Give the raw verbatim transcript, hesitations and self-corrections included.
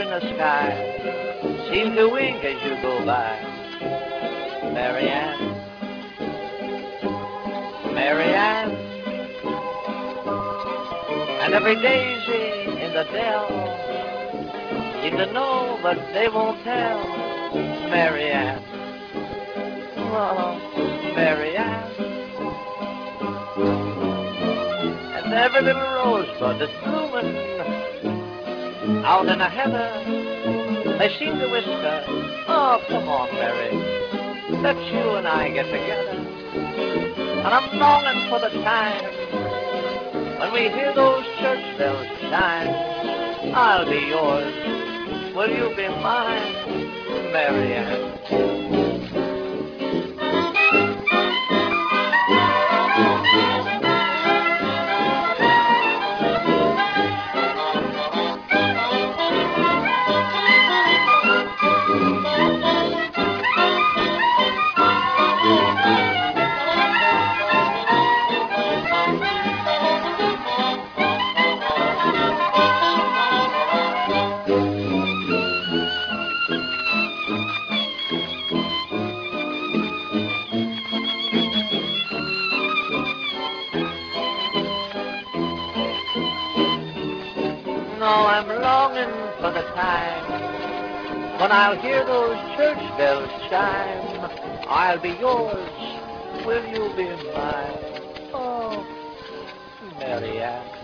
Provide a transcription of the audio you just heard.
the sky seem to wink as you go by. Marianne, Marianne, and every daisy in the dell seem to know, but they won't tell. Marianne, oh, Marianne, and every little rosebud that's blooming out in the heather, they seem to whisper, oh, come on, Mary, let you and I get together. And I'm longing for the time when we hear those church bells chime. I'll be yours, will you be mine, Marianne? No, I'm longing for the time when I'll hear those church bells chime. I'll be yours, will you be mine? Oh, Marianne.